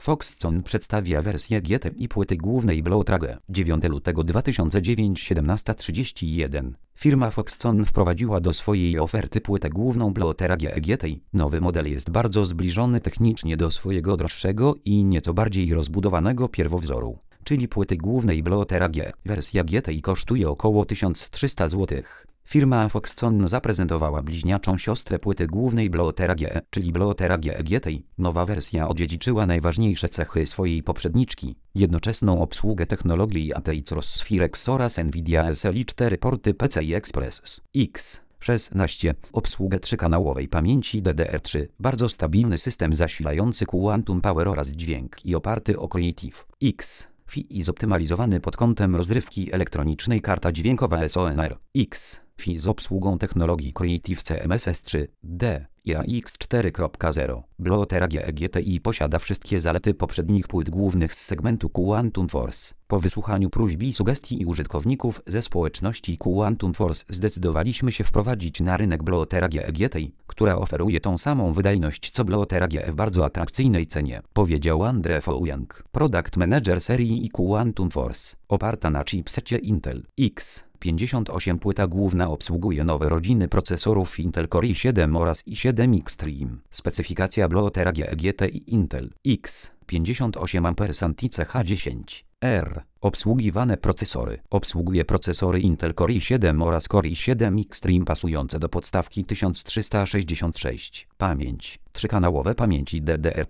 Foxconn przedstawia wersję GT i płyty głównej Blautrage. 9 lutego 2009 17:31. Firma Foxconn wprowadziła do swojej oferty płytę główną Blautrage GT. Nowy model jest bardzo zbliżony technicznie do swojego droższego i nieco bardziej rozbudowanego pierwowzoru, czyli płyty głównej Blautrage. Wersja GT kosztuje około 1300 zł. Firma Foxconn zaprezentowała bliźniaczą siostrę płyty głównej Blautrage, czyli Blautrage GT. Nowa wersja odziedziczyła najważniejsze cechy swojej poprzedniczki: jednoczesną obsługę technologii ATX Sphirex oraz NVIDIA SLI 4 porty PCI Express X16, obsługę trzykanałowej pamięci DDR3, bardzo stabilny system zasilający Quantum Power oraz dźwięk i oparty o Creative X-FI zoptymalizowany pod kątem rozrywki elektronicznej karta dźwiękowa SONR X-FI z obsługą technologii Creative CMSS3D i AX 4.0. Blautrage GTI posiada wszystkie zalety poprzednich płyt głównych z segmentu Quantum Force. Po wysłuchaniu próśb i sugestii użytkowników ze społeczności Quantum Force zdecydowaliśmy się wprowadzić na rynek Blautrage GTI, która oferuje tą samą wydajność co Blautrage w bardzo atrakcyjnej cenie, powiedział Andre Fouyoung, Product Manager serii i Quantum Force. Oparta na chipsecie Intel X58 płyta główna obsługuje nowe rodziny procesorów Intel Core i7 oraz i7 Extreme. Specyfikacja Blautrage GTI Intel X58 Ampersand ICH10R. Obsługiwane procesory. Obsługuje procesory Intel Core i7 oraz Core i7 Extreme pasujące do podstawki 1366. Pamięć. Trzykanałowe pamięci DDR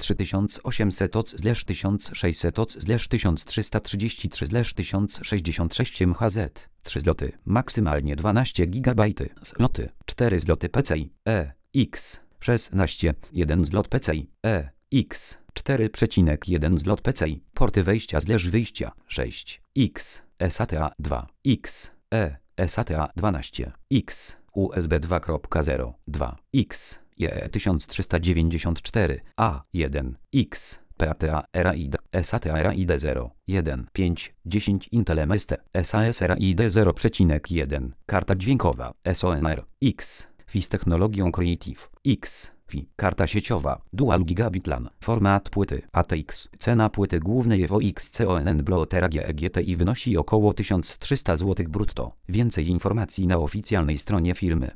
3800/1333/1333/1066 MHz. 3 zloty. Maksymalnie 12 GB. Sloty. 4 zloty PCI X16. 1 zlot PCI X 4,1 zlot PCI. Porty wejścia/wyjścia 6. X SATA 2. X SATA 12. X USB 2.0 2. X JE 1394 A1. X PATA RAID SATA RAID 0 1 5 10 Intel MST SAS RAID 0,1 Karta dźwiękowa SONR X-FI z technologią Creative X-FI. Karta sieciowa Dual Gigabit LAN. Format płyty ATX. Cena płyty głównej Foxconn Blautrage GTI wynosi około 1300 zł brutto. Więcej informacji na oficjalnej stronie firmy.